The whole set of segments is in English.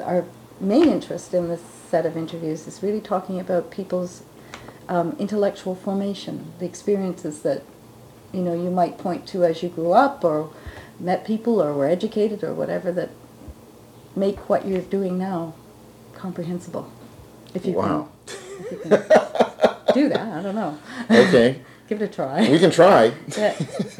our main interest in this set of interviews is really talking about people's intellectual formation, the experiences that you might point to as you grew up or met people or were educated or whatever that make what you're doing now comprehensible. If you can do that, I don't know. Okay. Give it a try. We can try. Yeah.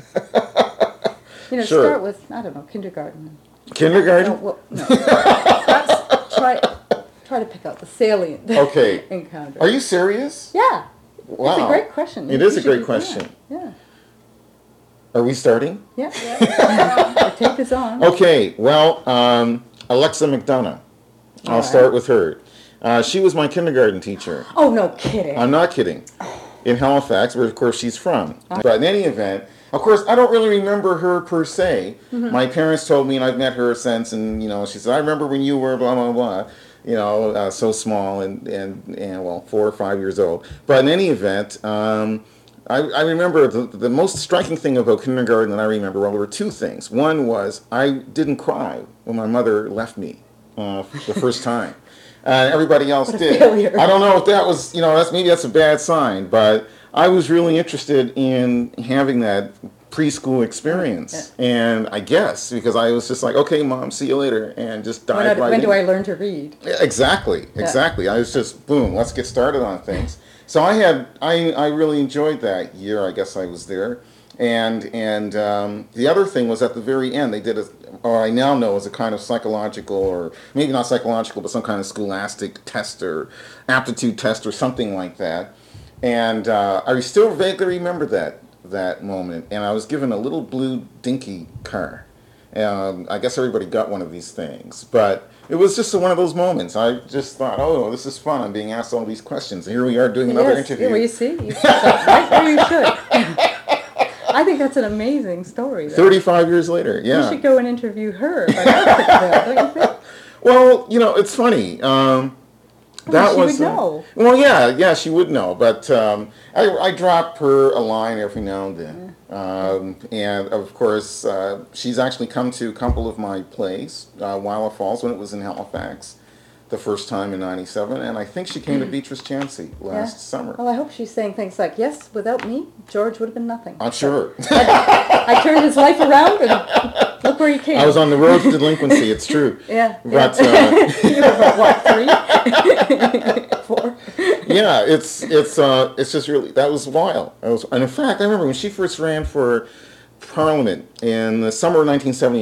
Sure. Start with, I don't know, kindergarten. Kindergarten? No. Perhaps try to pick out the salient encounter. Are you serious? Yeah. Wow. It's a great question. It is a great question. Yeah. Are we starting? Yeah. The tape is on. Okay. Well, Alexa McDonough. I'll start with her. She was my kindergarten teacher. Oh, no kidding. I'm not kidding. In Halifax, where of course she's from. But in any event, of course, I don't really remember her per se. Mm-hmm. My parents told me, and I've met her since, and she said, I remember when you were blah, blah, blah, so small and 4 or 5 years old. But in any event, I remember the most striking thing about kindergarten that I remember, well, there were two things. One was I didn't cry when my mother left me the first time. Everybody else did. Failure. I don't know if that was, maybe that's a bad sign, but I was really interested in having that preschool experience. Yeah. And I guess, because I was just like, okay, Mom, see you later, and just dive right in. When do I learn to read? Exactly. I was just, boom, let's get started on things. So I really enjoyed that year, I guess I was there. And the other thing was at the very end, they did or I now know is a kind of psychological, or maybe not psychological, but some kind of scholastic test or aptitude test or something like that. And I still vaguely remember that moment. And I was given a little blue dinky car. I guess everybody got one of these things. But it was just one of those moments. I just thought, oh, this is fun. I'm being asked all these questions. And here we are doing another interview. Well, you see, you right where you should. I think that's an amazing story. Though. 35 years later, yeah. You should go and interview her. Don't you think? Well, it's funny. She would know. Well, yeah, she would know. But I drop her a line every now and then. And, of course, she's actually come to a couple of my plays, Willa Falls, when it was in Halifax, the first time in 97. And I think she came to Beatrice Chancy last summer. Well, I hope she's saying things like, yes, without me, George would have been nothing. I'm sure. I turned his life around and look where he came. I was on the road to delinquency, it's true. Yeah. But, you were about, what, 3? 4? Yeah, it's just really, that was wild. And in fact, I remember when she first ran for Parliament in the summer of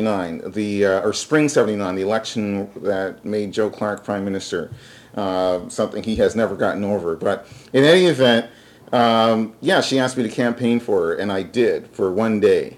1979, or spring 79, the election that made Joe Clark Prime Minister, something he has never gotten over. But in any event, she asked me to campaign for her, and I did for one day.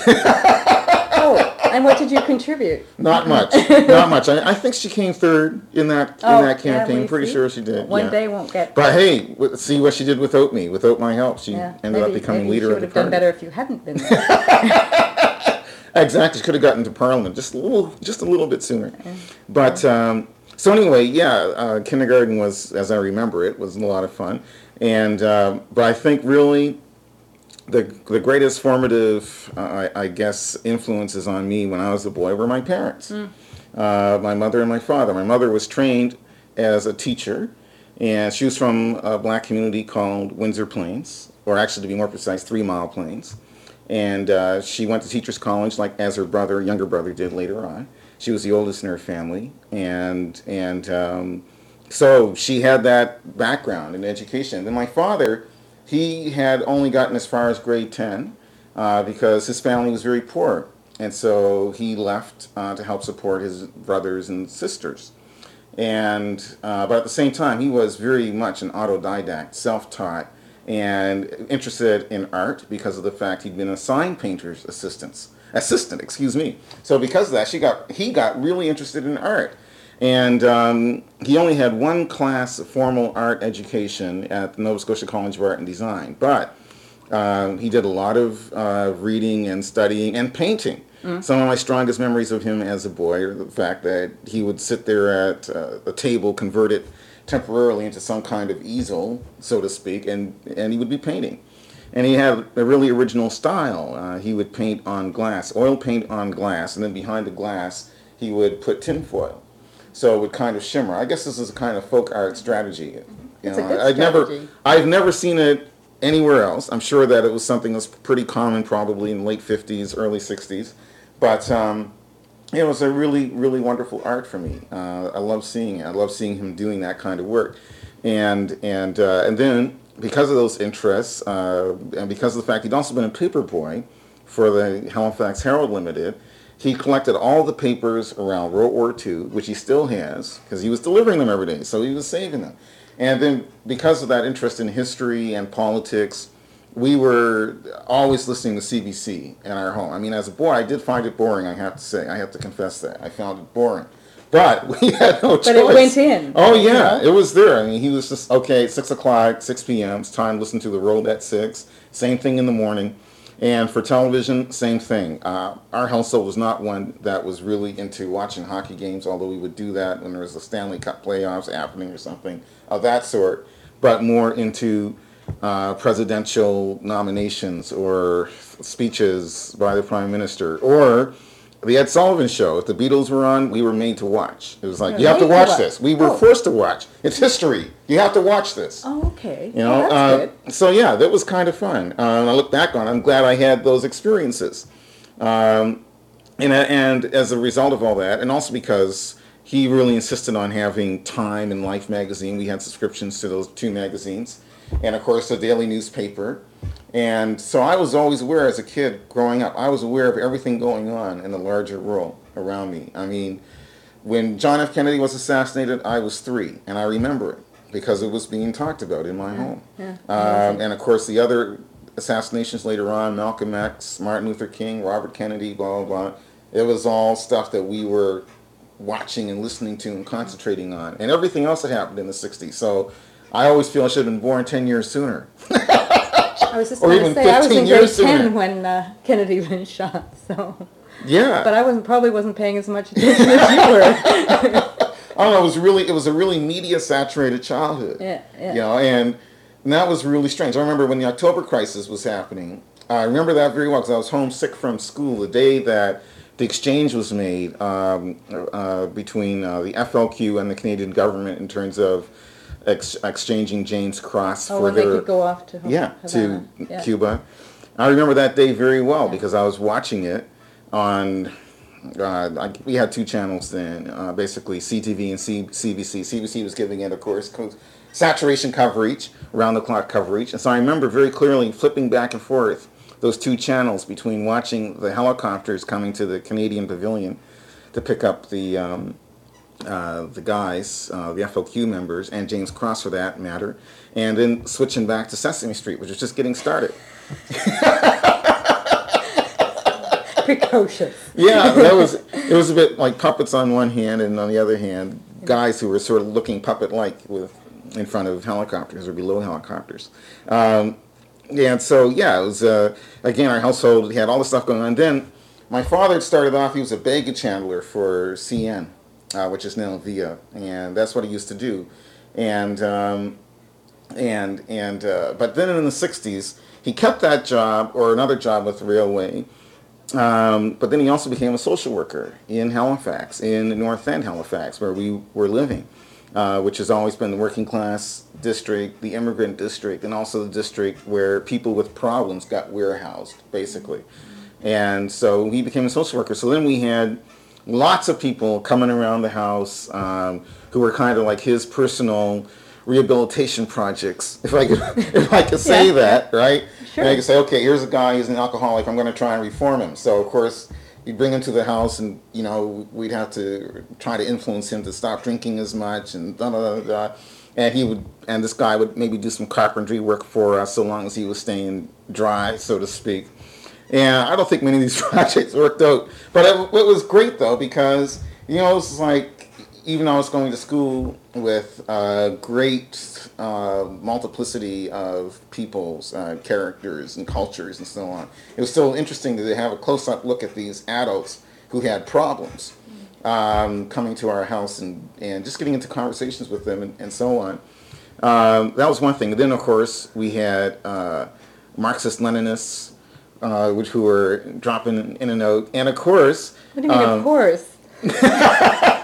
And what did you contribute? Not much. I think she came third in that campaign. Pretty sure she did. One day won't get. But hey, see what she did without me, without my help. She ended up becoming leader of the party. She would have done better if you hadn't been there. Exactly. She could have gotten to Parliament just a little bit sooner. But so anyway, kindergarten was, as I remember it, was a lot of fun. And but I think really the greatest formative, I guess, influences on me when I was a boy were my parents, my mother and my father. My mother was trained as a teacher, and she was from a black community called Windsor Plains, or actually to be more precise, 3 Mile Plains. And she went to Teachers College, like as her younger brother did later on. She was the oldest in her family, and so she had that background in education. Then my father, he had only gotten as far as grade 10 because his family was very poor. And so he left to help support his brothers and sisters. And but at the same time, he was very much an autodidact, self-taught, and interested in art because of the fact he'd been a sign painter's assistant. So because of that, he got really interested in art. And he only had one class of formal art education at the Nova Scotia College of Art and Design. But he did a lot of reading and studying and painting. Some of my strongest memories of him as a boy are the fact that he would sit there at a table, convert it temporarily into some kind of easel, so to speak, and he would be painting. And he had a really original style. He would paint on glass, oil paint on glass, and then behind the glass he would put tinfoil. so it would kind of shimmer. I guess this is a kind of folk art strategy. It's a good strategy. I've never seen it anywhere else. I'm sure that it was something that's pretty common probably in late 50s, early 60s. But it was a really, really wonderful art for me. I love seeing it. I love seeing him doing that kind of work. And then because of those interests, and because of the fact he'd also been a paper boy for the Halifax Herald Limited, he collected all the papers around World War II, which he still has, because he was delivering them every day, so he was saving them. And then because of that interest in history and politics, we were always listening to CBC in our home. I mean, as a boy, I did find it boring, I have to say. I have to confess that. I found it boring. But we had no choice. But it went in. Oh, yeah. It was there. I mean, he was just, okay, 6 o'clock, 6 p.m., it's time to listen to the World at 6. Same thing in the morning. And for television, same thing. Our household was not one that was really into watching hockey games, although we would do that when there was a Stanley Cup playoffs happening or something of that sort, but more into presidential nominations or speeches by the Prime Minister, or the Ed Sullivan Show. If the Beatles were on, we were made to watch. It was like, you have to watch this. We were forced to watch. It's history. You have to watch this. Oh, okay. You know, that's good. So yeah, that was kind of fun. And I look back on it, I'm glad I had those experiences. And as a result of all that, and also because he really insisted on having Time and Life magazine. We had subscriptions to those two magazines. And of course, the daily newspaper. And so I was always aware as a kid growing up, I was aware of everything going on in the larger world around me. I mean, when John F. Kennedy was assassinated, I was 3, and I remember it because it was being talked about in my home. Yeah. And of course, the other assassinations later on, Malcolm X, Martin Luther King, Robert Kennedy, blah, blah, blah. It was all stuff that we were watching and listening to and concentrating on, and everything else that happened in the 60s. So I always feel I should have been born 10 years sooner. I was just or going even to say, I was 15 in grade years 10 sooner. when Kennedy was shot, so. Yeah. But I probably wasn't paying as much attention as you were. I don't know, it was a really media-saturated childhood. Yeah. You know, and that was really strange. I remember when the October crisis was happening, I remember that very well because I was homesick from school the day that the exchange was made between the FLQ and the Canadian government in terms of exchanging James Cross for when they could go off to to Cuba. I remember that day very well because I was watching it on. We had 2 channels then, basically CTV and CBC. CBC was giving it, of course, saturation coverage, round-the-clock coverage. And so I remember very clearly flipping back and forth those 2 channels between watching the helicopters coming to the Canadian Pavilion to pick up the guys, the FLQ members, and James Cross for that matter, and then switching back to Sesame Street, which was just getting started. Precocious. Yeah, it was a bit like puppets on one hand, and on the other hand, guys who were sort of looking puppet-like in front of helicopters or below helicopters. And so, yeah, it was, again, our household had all this stuff going on. Then my father had started off, he was a baggage handler for CN, which is now VIA, and that's what he used to do. But then in the 60s, he kept that job or another job with the railway. But then he also became a social worker in Halifax, in the North End Halifax, where we were living, which has always been the working class district, the immigrant district, and also the district where people with problems got warehoused, basically. And so he became a social worker. So then we had lots of people coming around the house who were kind of like his personal rehabilitation projects, if I could say that, right? Sure. And I could say, okay, here's a guy, he's an alcoholic, I'm going to try and reform him. So, of course, you'd bring him to the house and, you know, we'd have to try to influence him to stop drinking as much and da-da-da-da. And this guy would maybe do some carpentry work for us so long as he was staying dry, so to speak. And I don't think many of these projects worked out. But it was great, though, because, you know, it was like, even though I was going to school with a great multiplicity of people's characters and cultures and so on, it was still interesting to have a close-up look at these adults who had problems coming to our house and just getting into conversations with them and so on. That was one thing. Then, of course, we had Marxist-Leninists, who were dropping in and out. And, of course... What do you mean, of course?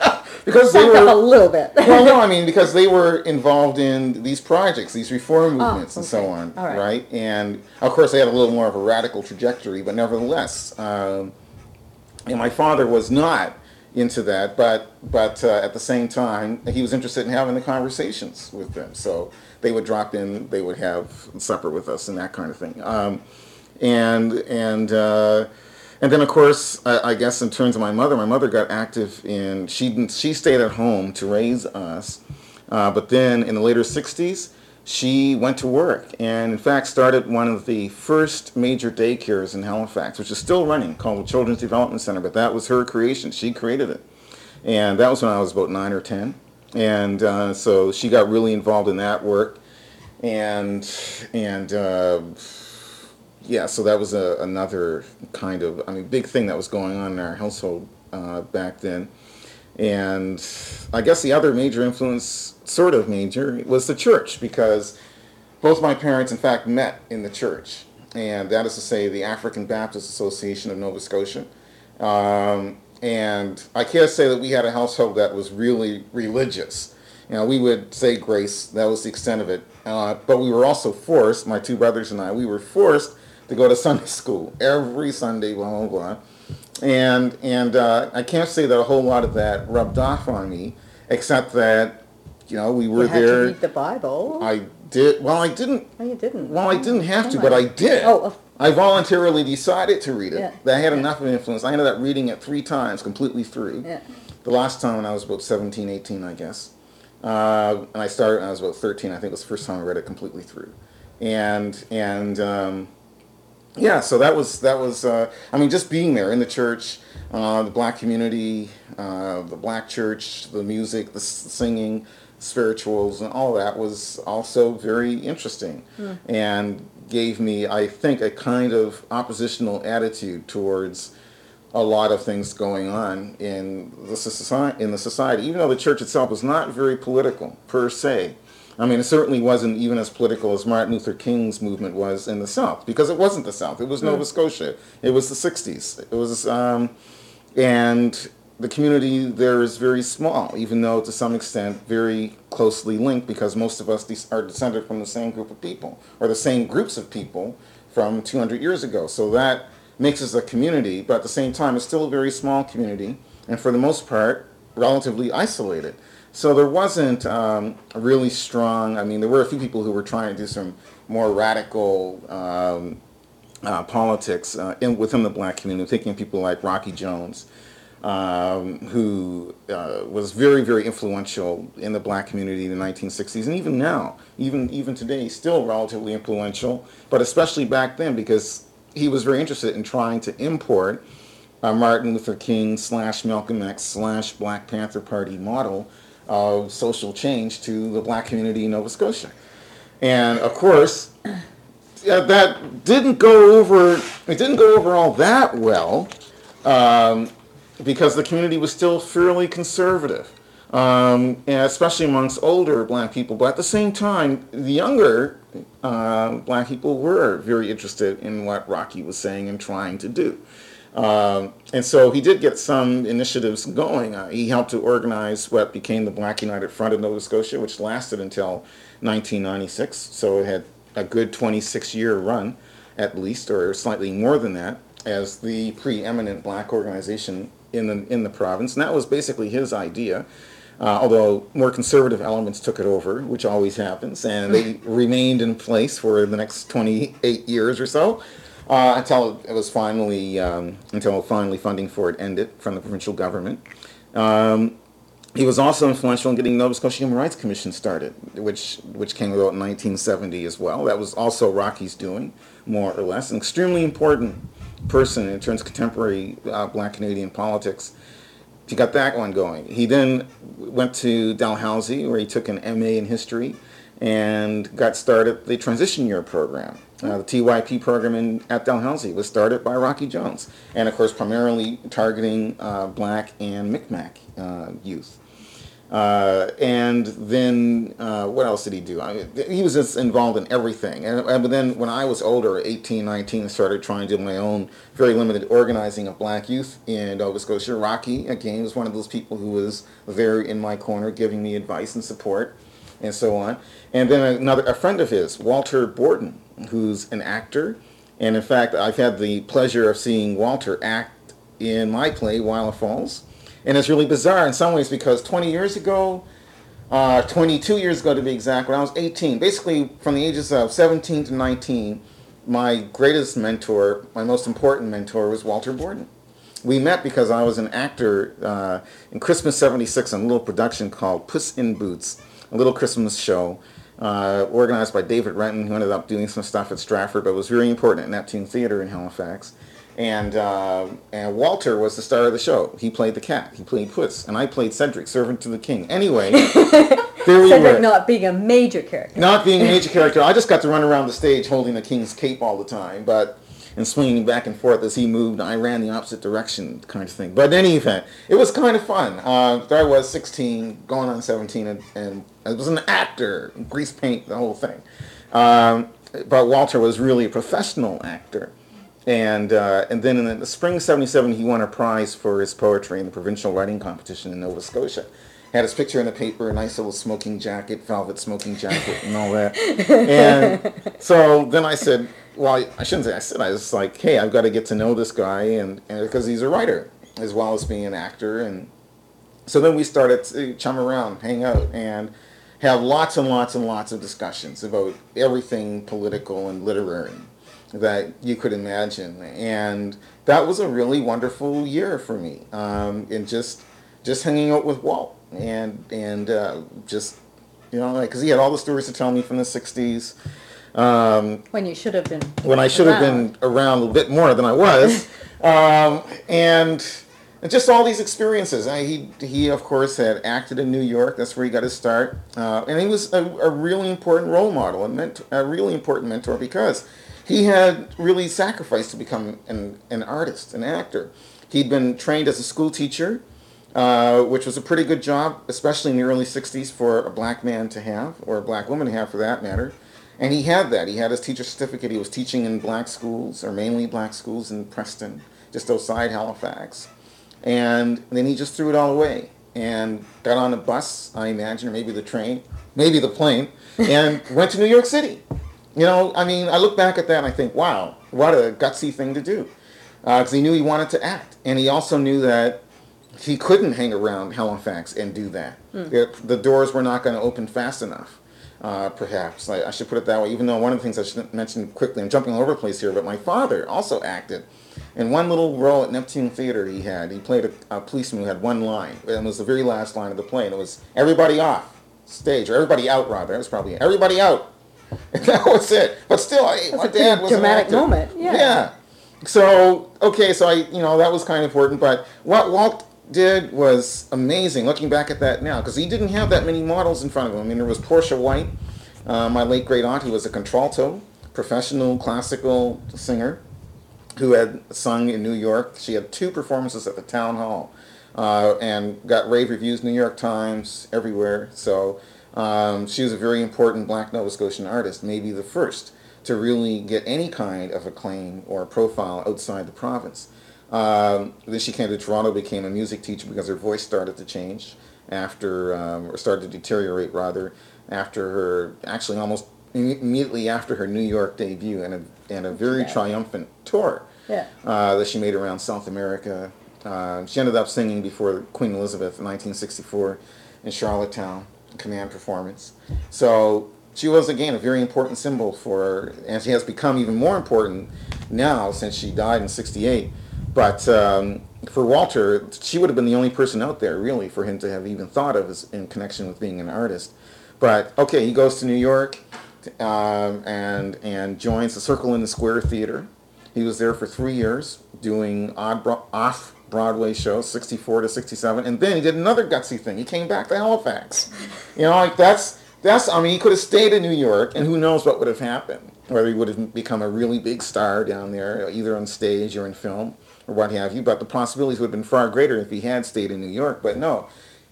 because back up a little bit. Well, no, I mean because they were involved in these projects, these reform movements, and so on, All right. right? And of course, they had a little more of a radical trajectory, but nevertheless, and my father was not into that, but at the same time, he was interested in having the conversations with them. So they would drop in, they would have supper with us, and that kind of thing. And and uh, and then of course, I guess in terms of my mother got active in she stayed at home to raise us, but then in the later '60s she went to work and in fact started one of the first major daycares in Halifax, which is still running, called the Children's Development Center. But that was her creation; she created it, and that was when I was about 9 or 10, and so she got really involved in that work, and. Yeah, so that was another kind of, big thing that was going on in our household back then. And I guess the other major influence, sort of major, was the church, because both my parents, in fact, met in the church. And that is to say, the African Baptist Association of Nova Scotia. And I can't say that we had a household that was really religious. We would say grace, that was the extent of it. But we were also forced, my two brothers and I, we were forced to go to Sunday school every Sunday, blah, blah, blah. And I can't say that a whole lot of that rubbed off on me, except that, we were you had there. To read the Bible. I did. Well, I didn't. Oh, you didn't. Well, I didn't have to, but I did. Oh. I voluntarily decided to read it. Yeah. That had enough of an influence. I ended up reading it 3 times, completely through. Yeah. The last time when I was about 17, 18, I guess. And I started when I was about 13. I think it was the first time I read it completely through. Yeah, so that was just being there in the church, the black community, the black church, the music, the singing, spirituals, and all that was also very interesting, and gave me, I think, a kind of oppositional attitude towards a lot of things going on in the society, even though the church itself was not very political per se. It certainly wasn't even as political as Martin Luther King's movement was in the South, because it wasn't the South. It was Nova Scotia. It was the 60s. It was, and the community there is very small, even though to some extent very closely linked, because most of us are descended from the same group of people, or the same groups of people from 200 years ago. So that makes us a community, but at the same time, it's still a very small community, and for the most part, relatively isolated. So there wasn't a really strong, there were a few people who were trying to do some more radical politics within the black community. I'm thinking of people like Rocky Jones, who was very, very influential in the black community in the 1960s, and even now, even today, still relatively influential, but especially back then, because he was very interested in trying to import Martin Luther King / Malcolm X / Black Panther Party model of social change to the black community in Nova Scotia. And of course, that didn't go over all that well, because the community was still fairly conservative, and especially amongst older black people. But at the same time, the younger black people were very interested in what Rocky was saying and trying to do. And so he did get some initiatives going. He helped to organize what became the Black United Front of Nova Scotia, which lasted until 1996. So it had a good 26-year run, at least, or slightly more than that, as the preeminent black organization in the province. And that was basically his idea, although more conservative elements took it over, which always happens, and they remained in place for the next 28 years or so. Until finally funding for it ended from the provincial government. He was also influential in getting Nova Scotia Human Rights Commission started, which came about in 1970 as well. That was also Rocky's doing, more or less. An extremely important person in terms of contemporary black Canadian politics. He got that one going. He then went to Dalhousie, where he took an MA in history and got started the transition year program. The TYP program at Dalhousie was started by Rocky Jones, and of course primarily targeting black and Mi'kmaq youth. And then what else did he do? He was just involved in everything. But then when I was older, 18, 19, I started trying to do my own very limited organizing of black youth in Nova Scotia. Rocky, again, was one of those people who was there in my corner giving me advice and support and so on. And then a friend of his, Walter Borden, who's an actor. And in fact, I've had the pleasure of seeing Walter act in my play, Wildlife Falls. And it's really bizarre in some ways because 20 years ago, 22 years ago to be exact, when I was 18, basically from the ages of 17 to 19, my greatest mentor, my most important mentor was Walter Borden. We met because I was an actor in Christmas '76 on a little production called Puss in Boots, a little Christmas show organized by David Renton, who ended up doing some stuff at Stratford, but was very important at Neptune Theatre in Halifax. And Walter was the star of the show. He played the cat. He played Puss. And I played Cedric, servant to the king. Anyway, there we Cedric were. not being a major character. Not being a major character. I just got to run around the stage holding the king's cape all the time, and swinging back and forth as he moved. I ran the opposite direction kind of thing. But in any event, it was kind of fun. There I was, 16, going on 17, and I was an actor, grease paint, the whole thing. But Walter was really a professional actor. And then in the spring '77, he won a prize for his poetry in the provincial writing competition in Nova Scotia. Had his picture in the paper, a nice little smoking jacket, velvet smoking jacket, and all that. And so then I said, well, I shouldn't say I said, I was like, hey, I've got to get to know this guy, and because he's a writer as well as being an actor. And so then we started to chum around, hang out, and have lots and lots and lots of discussions about everything political and literary that you could imagine. And that was a really wonderful year for me, and just hanging out with Walt, and just, because he had all the stories to tell me from the 60s. When you should have been When I should have been around a little bit more than I was. And just all these experiences. He of course had acted in New York. That's where he got his start. And he was a really important role model, a really important mentor, because he had really sacrificed to become an artist, an actor. He'd been trained as a school teacher, which was a pretty good job, especially in the early 60s, for a black man to have, or a black woman to have for that matter. And he had that. He had his teacher certificate. He was teaching in black schools, or mainly black schools in Preston, just outside Halifax. And then he just threw it all away and got on a bus, I imagine, or maybe the train, maybe the plane, and went to New York City. I look back at that and I think, wow, what a gutsy thing to do. Because he knew he wanted to act. And he also knew that he couldn't hang around Halifax and do that. The doors were not going to open fast enough, perhaps. I should put it that way, even though one of the things I should mention quickly, I'm jumping all over the place here, but my father also acted. In one little role at Neptune Theatre he played a policeman who had one line. It was the very last line of the play, and it was, everybody off stage, or everybody out, rather. It was probably, everybody out. And that was it. But still, my dad was dramatic moment. Yeah. So, okay, so that was kind of important. But what Walt did was amazing, looking back at that now, because he didn't have that many models in front of him. I mean, there was Portia White, my late great aunt, who was a contralto, professional classical singer, who had sung in New York. She had 2 performances at the Town Hall, and got rave reviews, New York Times, everywhere. So she was a very important black Nova Scotian artist, maybe the first to really get any kind of acclaim or profile outside the province. Then she came to Toronto, became a music teacher because her voice started to change or started to deteriorate rather, after her, actually almost immediately after her New York debut, and a very triumphant tour that she made around South America. She ended up singing before Queen Elizabeth in 1964 in Charlottetown, command performance. So she was, again, a very important symbol for, and she has become even more important now since she died in '68. But for Walter, she would have been the only person out there, really, for him to have even thought of in connection with being an artist. But, okay, he goes to New York and joins the Circle in the Square Theater. He was there for 3 years doing off-Broadway shows, 64 to 67. And then he did another gutsy thing. He came back to Halifax. He could have stayed in New York, and who knows what would have happened. Whether he would have become a really big star down there, either on stage or in film, or what have you. But the possibilities would have been far greater if he had stayed in New York. But no,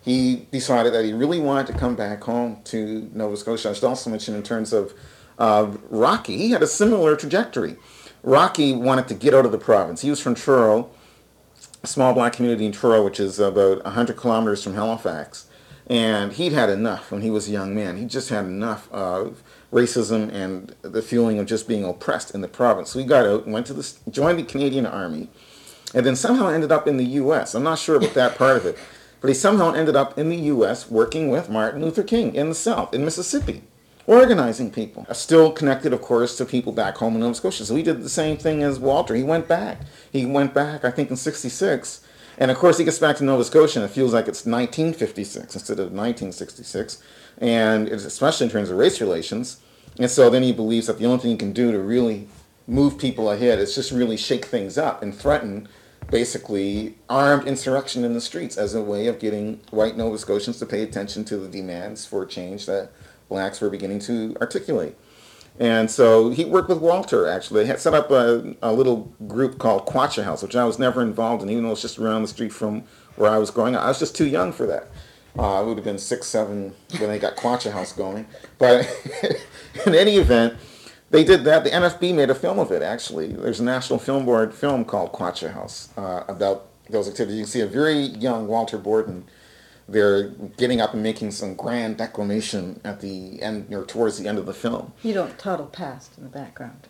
he decided that he really wanted to come back home to Nova Scotia. I should also mention in terms of Rocky, he had a similar trajectory. Rocky wanted to get out of the province. He was from Truro, a small black community in Truro, which is about 100 kilometers from Halifax. And he'd had enough when he was a young man. He just had enough of racism and the feeling of just being oppressed in the province. So he got out and went to joined the Canadian Army, and then somehow ended up in the U.S. I'm not sure about that part of it, but he somehow ended up in the U.S. working with Martin Luther King in the South, in Mississippi, organizing people. Still connected, of course, to people back home in Nova Scotia. So he did the same thing as Walter. He went back. He went back, I think, in '66. And of course, he gets back to Nova Scotia, and it feels like it's 1956 instead of 1966, and especially in terms of race relations. And so then he believes that the only thing he can do to really move people ahead is just really shake things up and threaten, basically, armed insurrection in the streets as a way of getting white Nova Scotians to pay attention to the demands for change that blacks were beginning to articulate. And so he worked with Walter, actually. They had set up a little group called Quacha House, which I was never involved in, even though it's just around the street from where I was growing up. I was just too young for that. I would have been 6, 7 when they got Quacha House going. But in any event, they did that. The NFB made a film of it, actually. There's a National Film Board film called Quacha House about those activities. You can see a very young Walter Borden. They're getting up and making some grand declamation at the end, or towards the end of the film. You don't toddle past in the background.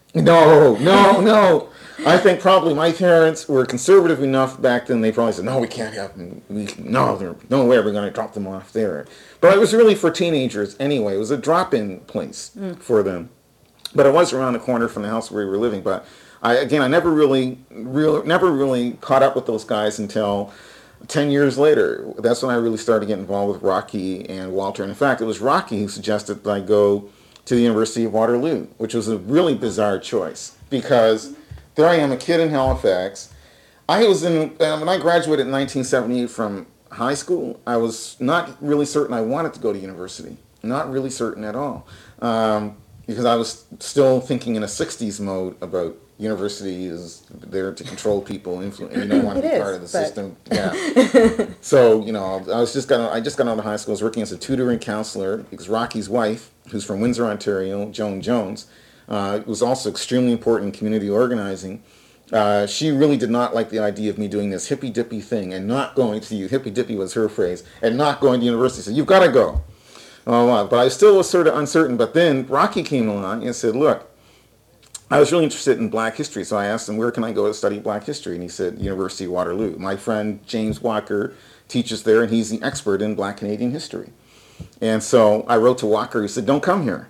No. I think probably my parents were conservative enough back then. They probably said, "No, we can't have them. There's no way we're going to drop them off there." But it was really for teenagers anyway. It was a drop-in place for them. But it was around the corner from the house where we were living. But I never really caught up with those guys until 10 years later. That's when I really started getting involved with Rocky and Walter. And in fact, it was Rocky who suggested that I go to the University of Waterloo, which was a really bizarre choice because there I am, a kid in Halifax. When I graduated in 1978 from high school, I was not really certain I wanted to go to university. Not really certain at all. Because I was still thinking in a 60s mode about university is there to control people, influence. You don't want to be part of the system. Yeah. So I just got out of high school. I was working as a tutor and counselor because Rocky's wife, who's from Windsor, Ontario, Joan Jones, was also extremely important in community organizing. She really did not like the idea of me doing this hippy dippy thing and not going to hippy dippy was her phrase, and not going to university. So you've got to go. But I still was sort of uncertain. But then Rocky came along and said, "Look, I was really interested in black history, so I asked him, where can I go to study black history?" And he said, University of Waterloo. My friend James Walker teaches there, and he's the expert in black Canadian history. And so I wrote to Walker, he said, "Don't come here."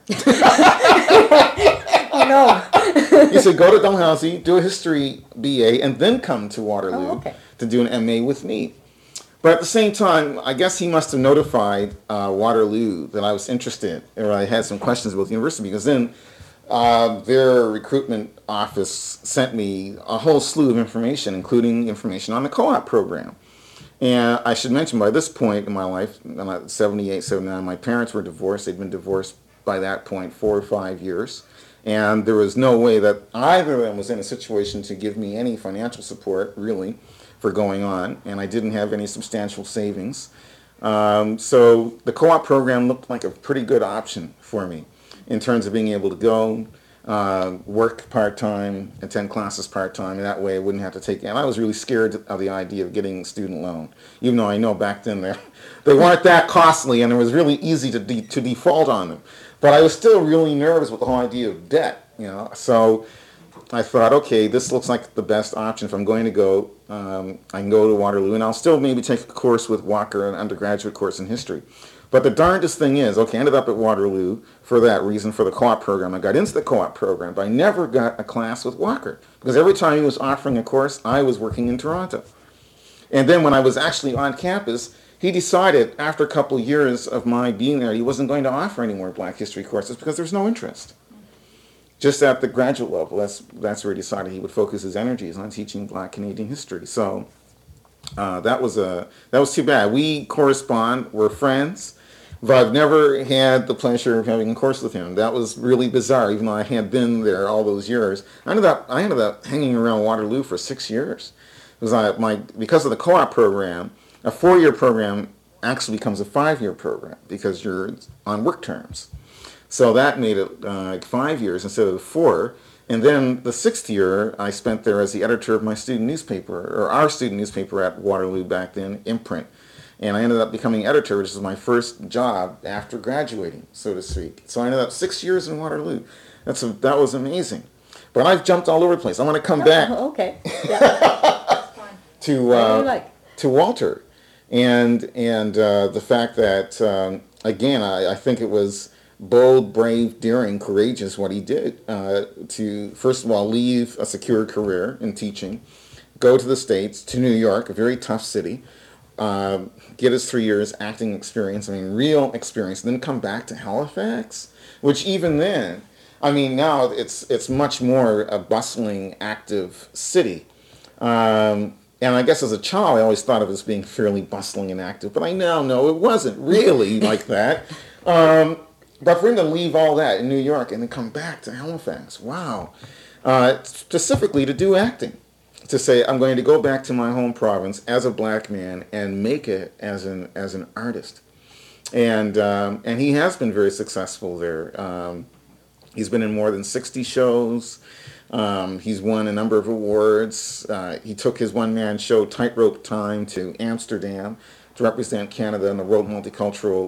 Oh, no. He said, "Go to Dalhousie, do a history BA, and then come to Waterloo to do an MA with me." But at the same time, I guess he must have notified Waterloo that I was interested, or I had some questions about the university, because then their recruitment office sent me a whole slew of information, including information on the co-op program. And I should mention, by this point in my life, 78, 79, my parents were divorced. They'd been divorced by that point 4 or 5 years. And there was no way that either of them was in a situation to give me any financial support, really, for going on. And I didn't have any substantial savings. So the co-op program looked like a pretty good option for me in terms of being able to go, work part-time, attend classes part-time, and that way I wouldn't have to take, and I was really scared of the idea of getting a student loan, even though I know back then they weren't that costly and it was really easy to default on them. But I was still really nervous with the whole idea of debt, so I thought, okay, this looks like the best option. If I'm going to go, I can go to Waterloo, and I'll still maybe take a course with Walker, an undergraduate course in history. But the darndest thing is, I ended up at Waterloo for that reason, for the co-op program. I got into the co-op program, but I never got a class with Walker, because every time he was offering a course, I was working in Toronto. And then when I was actually on campus, he decided, after a couple of years of my being there, he wasn't going to offer any more black history courses because there's no interest. Just at the graduate level, that's where he decided he would focus his energies on teaching black Canadian history. So that was too bad. We correspond, we're friends, but I've never had the pleasure of having a course with him. That was really bizarre, even though I had been there all those years. I ended up hanging around Waterloo for 6 years. Because of the co-op program, a 4-year program actually becomes a 5-year program because you're on work terms. So that made it like 5 years instead of 4. And then the 6th year, I spent there as the editor of my student newspaper, or our student newspaper at Waterloo back then, Imprint. And I ended up becoming editor, which is my first job after graduating, so to speak. So I ended up 6 years in Waterloo. That was amazing. But I've jumped all over the place. I want to come back Okay. Yeah. to Walter, and the fact that again, I think it was bold, brave, daring, courageous what he did to first of all leave a secure career in teaching, go to the States, to New York, a very tough city, get his 3 years acting experience, I mean real experience, and then come back to Halifax, which even then, I mean now it's much more a bustling, active city. And I guess as a child I always thought of it as being fairly bustling and active, but I now know it wasn't really like that. But for him to leave all that in New York and then come back to Halifax, wow. Specifically to do acting. To say, I'm going to go back to my home province as a black man and make it as an artist. And he has been very successful there. He's been in more than 60 shows. He's won a number of awards. He took his one-man show, Tightrope Time, to Amsterdam to represent Canada in the World Multicultural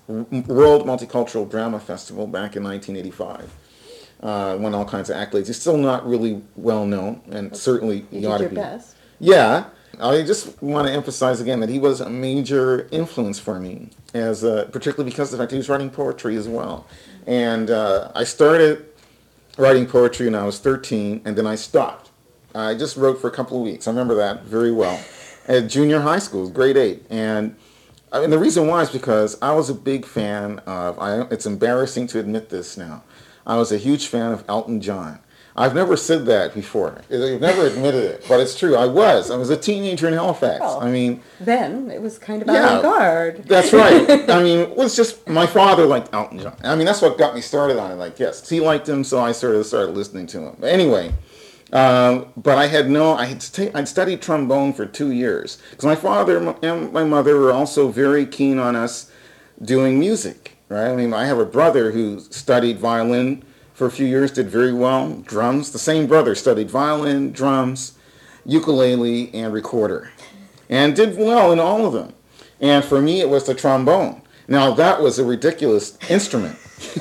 Drama Festival back in 1985. Won all kinds of accolades. He's still not really well known, and certainly he ought to be. Best. Yeah, I just want to emphasize again that he was a major influence for me, particularly because of the fact he was writing poetry as well. And I started writing poetry when I was 13, and then I stopped. I just wrote for a couple of weeks. I remember that very well. At junior high school, grade 8. And the reason why is because I was a big fan of, it's embarrassing to admit this now, I was a huge fan of Elton John. I've never said that before. I've never admitted it, but it's true. I was a teenager in Halifax. Well, I mean, then it was kind of avant-garde. That's right. I mean, it was just my father liked Elton John. I mean, that's what got me started on it. Like, yes, he liked him, so I started listening to him. But anyway, but I'd studied trombone for 2 years because my father and my mother were also very keen on us doing music. Right? I mean, I have a brother who studied violin for a few years, did very well. Drums, the same brother studied violin, drums, ukulele, and recorder, and did well in all of them. And for me, it was the trombone. Now, that was a ridiculous instrument.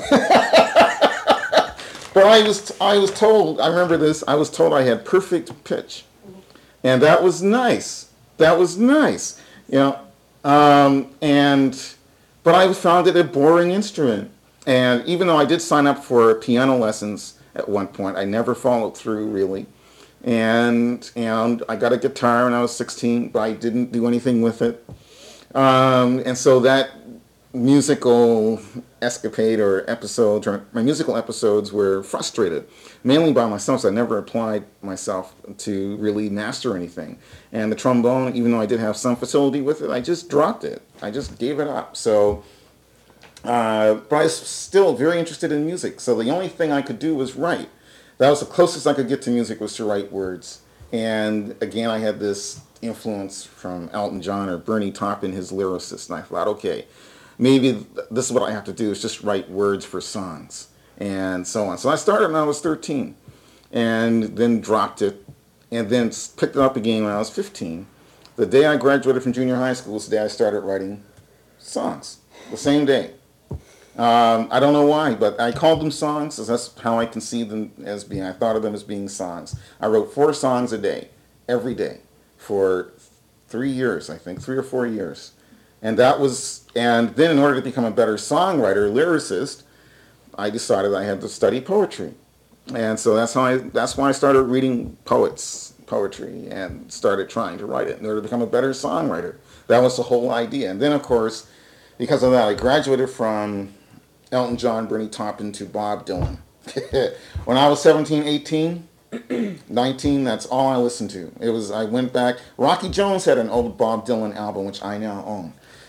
But I was told, I remember this, I was told I had perfect pitch. And that was nice. That was nice. You know, but I found it a boring instrument. And even though I did sign up for piano lessons at one point, I never followed through really. And I got a guitar when I was 16, but I didn't do anything with it. And so that musical escapade or episode, or my musical episodes were frustrated, mainly by myself, so I never applied myself to really master anything. And the trombone, even though I did have some facility with it, I just dropped it. I just gave it up. So, but I was still very interested in music, so the only thing I could do was write. That was the closest I could get to music, was to write words. And again, I had this influence from Elton John or Bernie Taupin, his lyricist, and I thought, okay, maybe this is what I have to do, is just write words for songs, and so on. So I started when I was 13, and then dropped it, and then picked it up again when I was 15. The day I graduated from junior high school was the day I started writing songs, the same day. I don't know why, but I called them songs, because that's how I conceived them as being. I thought of them as being songs. I wrote 4 songs a day, every day, for 3 years, I think, 3 or 4 years. And then in order to become a better songwriter, lyricist, I decided I had to study poetry. And so that's why I started reading poetry, and started trying to write it in order to become a better songwriter. That was the whole idea. And then, of course, because of that, I graduated from Elton John, Bernie Taupin to Bob Dylan. When I was 17, 18, 19, that's all I listened to. I went back. Rocky Jones had an old Bob Dylan album, which I now own.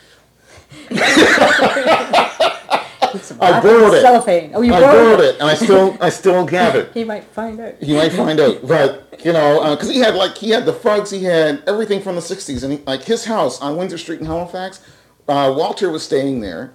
I borrowed it. Cellophane. Oh, you I borrowed it, and I still have it. He might find out. He might find out, but because he had the Fugs, he had everything from the '60s, and his house on Windsor Street in Halifax Walter was staying there.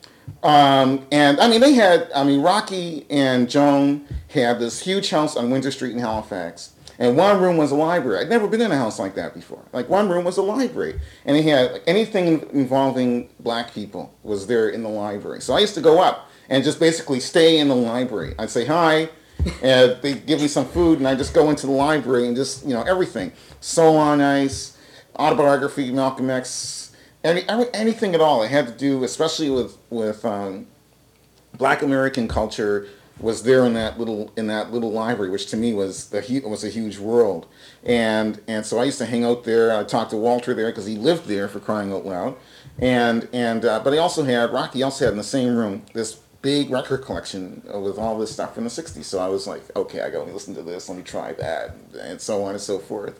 And I mean, Rocky and Joan had this huge house on Winter Street in Halifax. And one room was a library. I'd never been in a house like that before. Like, one room was a library. And it had like, anything involving black people was there in the library. So I used to go up and just basically stay in the library. I'd say hi, and they'd give me some food, and I'd just go into the library and just, everything. Soul on Ice, autobiography, Malcolm X, anything at all. It had to do, especially with Black American culture, was there in that little library, which to me was a huge world. And so I used to hang out there. I talked to Walter there because he lived there, for crying out loud. But Rocky also had in the same room this big record collection with all this stuff from the '60s. So I was like, okay, I got to listen to this. Let me try that, and so on and so forth.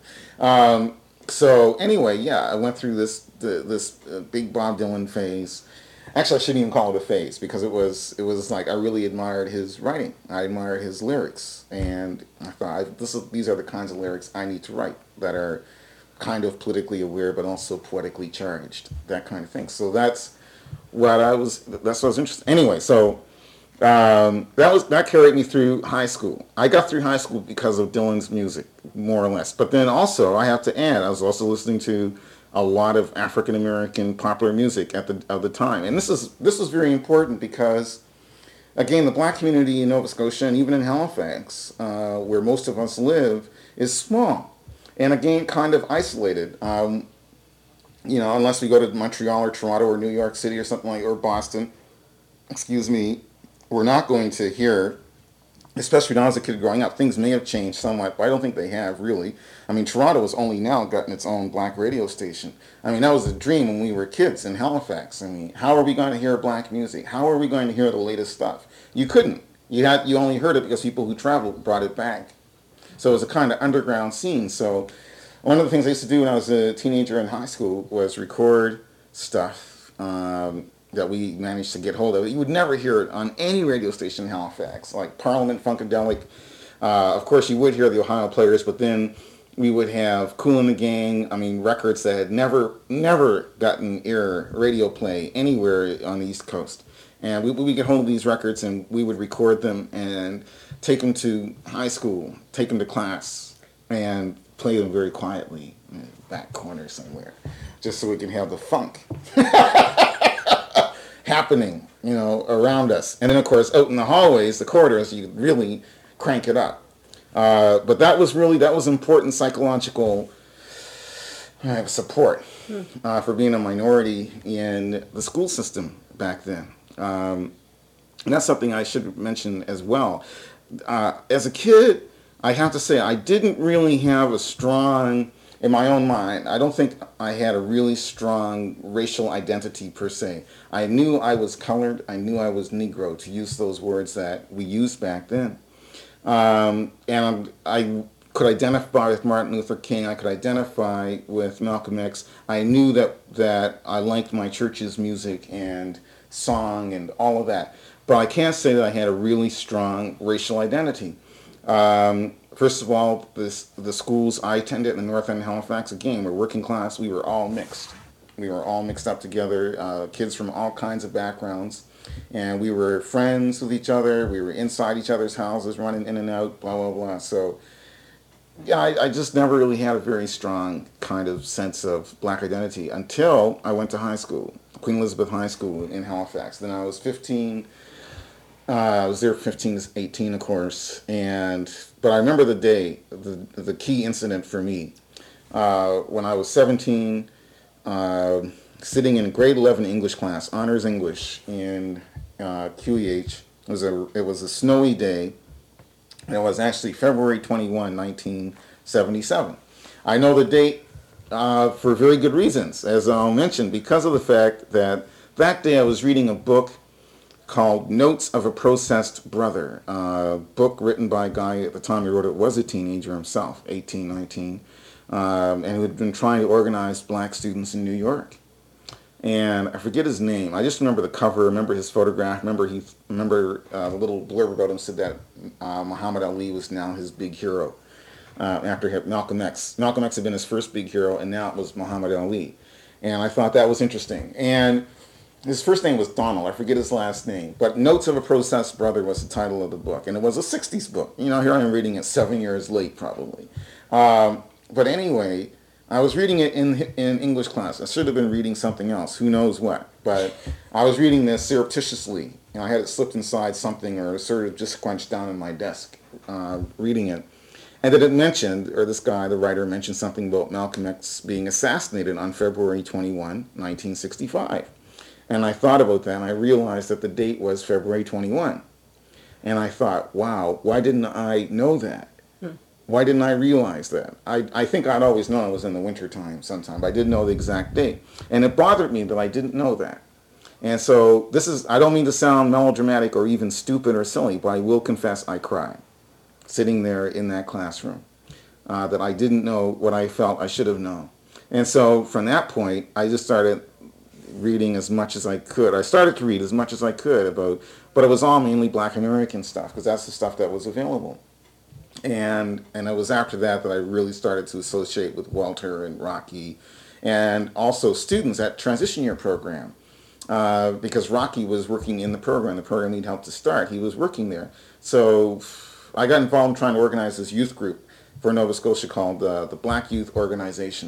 So anyway, yeah, I went through this big Bob Dylan phase. Actually, I shouldn't even call it a phase, because it was like I really admired his writing. I admired his lyrics, and I thought these are the kinds of lyrics I need to write, that are kind of politically aware but also poetically charged, that kind of thing. So that's what I was interested in. Anyway, so that carried me through high school. I got through high school because of Dylan's music, more or less. But then also, I have to add, I was also listening to a lot of African American popular music at the time, and this is very important because, again, the black community in Nova Scotia and even in Halifax, where most of us live, is small, and again, kind of isolated. Unless we go to Montreal or Toronto or New York City or something or Boston, excuse me, we're not going to hear. Especially when I was a kid growing up, things may have changed somewhat, but I don't think they have, really. I mean, Toronto has only now gotten its own black radio station. I mean, that was a dream when we were kids in Halifax. I mean, how are we going to hear black music? How are we going to hear the latest stuff? You couldn't. You only heard it because people who traveled brought it back. So it was a kind of underground scene. So one of the things I used to do when I was a teenager in high school was record stuff that we managed to get hold of. You would never hear it on any radio station in Halifax, like Parliament, Funkadelic. Of course, you would hear the Ohio Players, but then we would have Kool and the Gang. I mean, records that had never gotten radio play anywhere on the East Coast. And we get hold of these records, and we would record them and take them to high school, take them to class, and play them very quietly in the back corner somewhere, just so we can have the funk happening, around us. And then, of course, out in the hallways, the corridors, you could really crank it up. But that was important psychological support for being a minority in the school system back then. And that's something I should mention as well. As a kid, I have to say, I didn't really have a strong, in my own mind, I don't think I had a really strong racial identity per se. I knew I was colored. I knew I was Negro, to use those words that we used back then. And I could identify with Martin Luther King. I could identify with Malcolm X. I knew that I liked my church's music and song and all of that. But I can't say that I had a really strong racial identity. First of all, the schools I attended in the North End of Halifax, again, were working class. We were all mixed. We were all mixed up together, kids from all kinds of backgrounds. And we were friends with each other. We were inside each other's houses, running in and out, blah, blah, blah. So, yeah, I just never really had a very strong kind of sense of black identity until I went to high school, Queen Elizabeth High School in Halifax. Then I was 15. I was there 15 to 18, of course, but I remember the day, the key incident for me, when I was 17, sitting in grade 11 English class, honors English in QEH. It was a snowy day, and it was actually February 21, 1977. I know the date for very good reasons, as I'll mention, because of the fact that day I was reading a book called Notes of a Processed Brother, a book written by a guy at the time he wrote it was a teenager himself, 18, 19, and who had been trying to organize black students in New York. And I forget his name. I just remember the cover, remember his photograph, remember the little blurb about him said that Muhammad Ali was now his big hero after Malcolm X. Malcolm X had been his first big hero, and now it was Muhammad Ali. And I thought that was interesting. And his first name was Donald. I forget his last name. But Notes of a Processed Brother was the title of the book. And it was a 60s book. You know, here I am reading it 7 years late, probably. But anyway, I was reading it in English class. I should have been reading something else. Who knows what. But I was reading this surreptitiously. You know, I had it slipped inside something or sort of just scrunched down in my desk reading it. And then it mentioned, or this guy, the writer, mentioned something about Malcolm X being assassinated on February 21, 1965. And I thought about that, and I realized that the date was February 21. And I thought, wow, why didn't I know that? Why didn't I realize that? I think I'd always known it was in the wintertime sometime, but I didn't know the exact date. And it bothered me that I didn't know that. And so I don't mean to sound melodramatic or even stupid or silly, but I will confess I cried sitting there in that classroom, that I didn't know what I felt I should have known. And so from that point, I just started reading as much as I could. I started to read as much as I could but it was all mainly Black American stuff, because that's the stuff that was available. And it was after that I really started to associate with Walter and Rocky, and also students at transition year program, because Rocky was working in the program he'd helped to start. He was working there. So I got involved in trying to organize this youth group for Nova Scotia called the Black Youth Organization.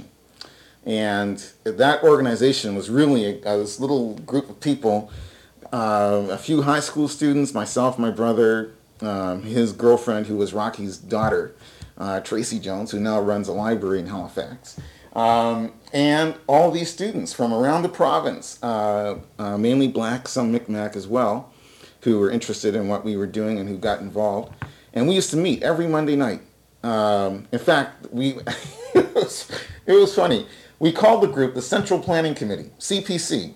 And that organization was really this little group of people, a few high school students, myself, my brother, his girlfriend, who was Rocky's daughter, Tracy Jones, who now runs a library in Halifax, and all these students from around the province, mainly Black, some Mi'kmaq as well, who were interested in what we were doing and who got involved. And we used to meet every Monday night. In fact, it was funny. We called the group the Central Planning Committee, CPC.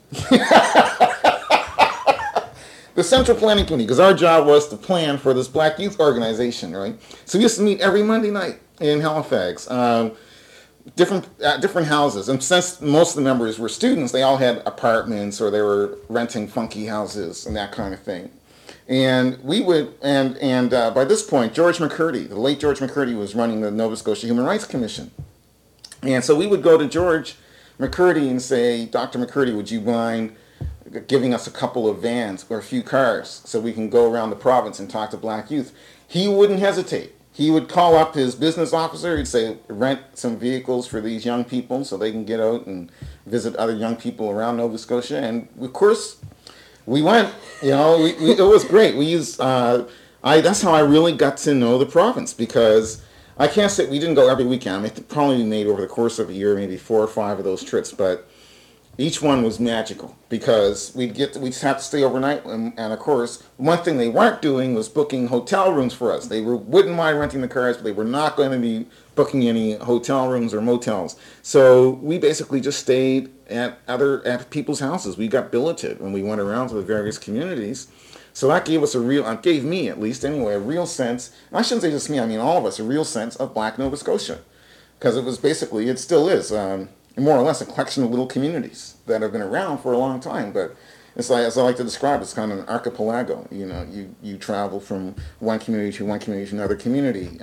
The Central Planning Committee, because our job was to plan for this Black Youth Organization, right? So we used to meet every Monday night in Halifax, different houses. And since most of the members were students, they all had apartments or they were renting funky houses and that kind of thing. And we would, and by this point, George McCurdy, the late George McCurdy, was running the Nova Scotia Human Rights Commission. And so we would go to George McCurdy and say, Dr. McCurdy, would you mind giving us a couple of vans or a few cars so we can go around the province and talk to Black youth? He wouldn't hesitate. He would call up his business officer. He'd say, rent some vehicles for these young people so they can get out and visit other young people around Nova Scotia. And of course, we went. You know, it was great. We used. That's how I really got to know the province, because I can't say we didn't go every weekend. I mean, probably we made over the course of a year maybe 4 or 5 of those trips, but each one was magical because we'd just have to stay overnight, and of course, one thing they weren't doing was booking hotel rooms for us. They wouldn't mind renting the cars, but they were not going to be booking any hotel rooms or motels. So we basically just stayed at people's houses. We got billeted when we went around to the various communities. So that gave me at least anyway, a real sense, and I shouldn't say just me, I mean all of us, a real sense of Black Nova Scotia. Because it still is, more or less a collection of little communities that have been around for a long time. But it's like, as I like to describe, it's kind of an archipelago. You know, you travel from one community to another community.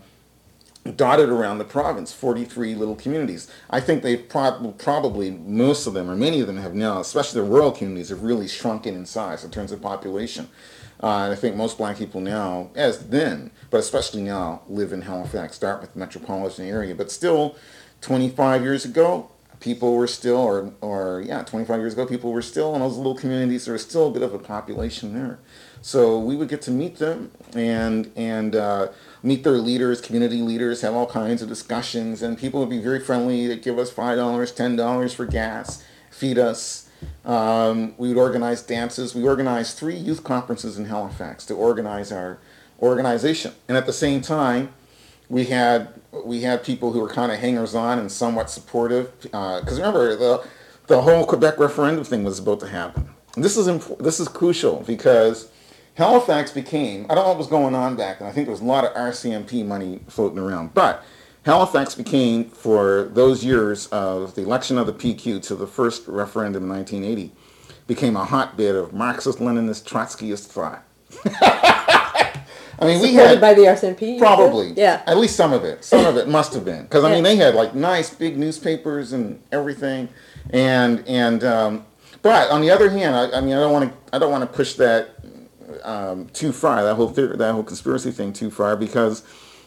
Dotted around the province, 43 little communities. I think they've probably, most of them, or many of them have now, especially the rural communities, have really shrunken in size in terms of population. And I think most Black people now, as then, but especially now, live in Halifax, Dartmouth metropolitan area. But still, 25 years ago, people were still, 25 years ago, people were still in those little communities. There was still a bit of a population there. So we would get to meet them and meet their leaders, community leaders, have all kinds of discussions, and people would be very friendly. They'd give us $5, $10 for gas, feed us. We would organize dances. We organized 3 youth conferences in Halifax to organize our organization. And at the same time, we had people who were kind of hangers-on and somewhat supportive. Because remember, the whole Quebec referendum thing was about to happen. And this is crucial because Halifax became, I don't know what was going on back then. I think there was a lot of RCMP money floating around. But Halifax became, for those years of the election of the PQ to the first referendum in 1980, became a hotbed of Marxist-Leninist Trotskyist thought. I mean, we had by the RCMP? Probably. Yeah. At least some of it. Some of it must have been. Because, I mean, they had, like, nice big newspapers and everything. But on the other hand, I mean, I don't want to push that too far. That whole conspiracy thing too far, because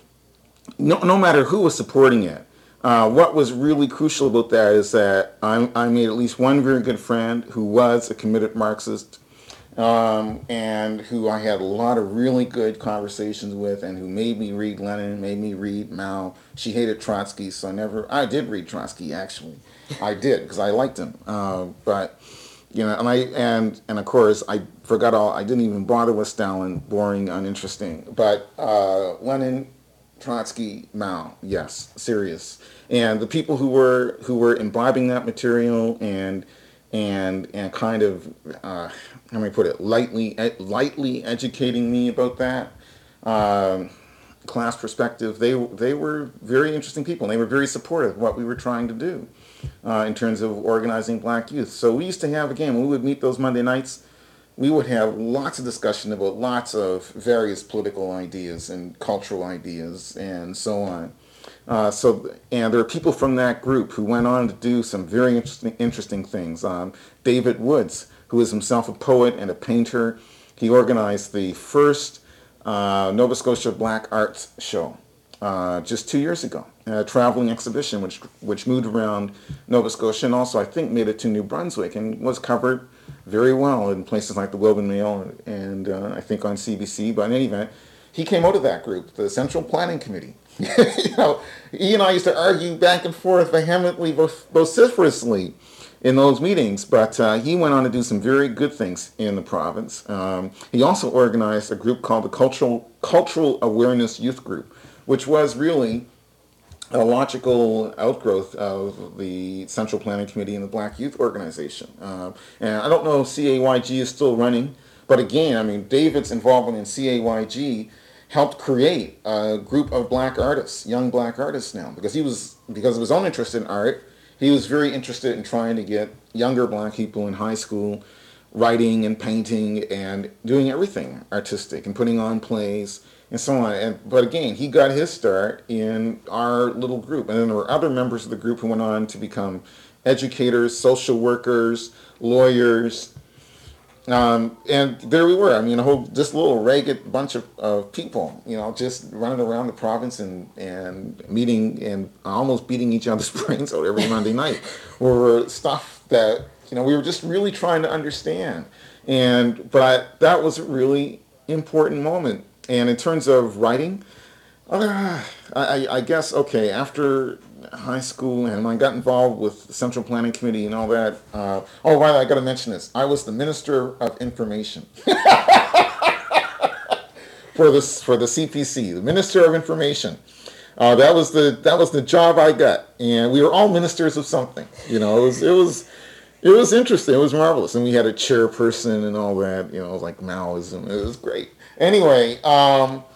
no matter who was supporting it, what was really crucial about that is that I made at least one very good friend who was a committed Marxist, and who I had a lot of really good conversations with, and who made me read Lenin, made me read Mao. She hated Trotsky, so I did read Trotsky, actually. I did, because I liked him. But, and of course, I didn't even bother with Stalin, boring, uninteresting. But Lenin, Trotsky, Mao, yes, serious. And the people who were imbibing that material and kind of how may I put it, lightly educating me about that class perspective. They were very interesting people, and they were very supportive of what we were trying to do in terms of organizing black youth. So we used to have, again, when we would meet those Monday nights, we would have lots of discussion about lots of various political ideas and cultural ideas and so on. And there are people from that group who went on to do some very interesting things. David Woods, who is himself a poet and a painter, he organized the first Nova Scotia Black Arts Show just 2 years ago. A traveling exhibition which moved around Nova Scotia, and also I think made it to New Brunswick and was covered very well in places like the Globe and Mail and I think on CBC. But in any event, he came out of that group, the Central Planning Committee. He and I used to argue back and forth vehemently, vociferously in those meetings, but he went on to do some very good things in the province. He also organized a group called the Cultural Awareness Youth Group, which was really a logical outgrowth of the Central Planning Committee and the Black Youth Organization. And I don't know if CAYG is still running, but again, I mean, David's involvement in CAYG helped create a group of black artists, young black artists now, because of his own interest in art, he was very interested in trying to get younger black people in high school writing and painting and doing everything artistic and putting on plays and so on. But again, he got his start in our little group. And then there were other members of the group who went on to become educators, social workers, lawyers. And there we were. I mean, this little ragged bunch of people, just running around the province and meeting and almost beating each other's brains out every Monday night over stuff that, we were just really trying to understand. But that was a really important moment. And in terms of writing, I guess, okay, after high school and I got involved with the Central Planning Committee and all that. Right, I got to mention this. I was the Minister of Information for the CPC, the Minister of Information. That was the job I got, and we were all ministers of something. It was interesting. It was marvelous, and we had a chairperson and all that. Like Maoism. It was great. Anyway,